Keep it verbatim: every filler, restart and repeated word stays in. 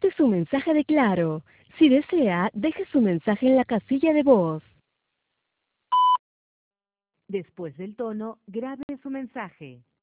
Este es su mensaje de Claro. Si desea, deje su mensaje en la casilla de voz. Después del tono, grabe su mensaje.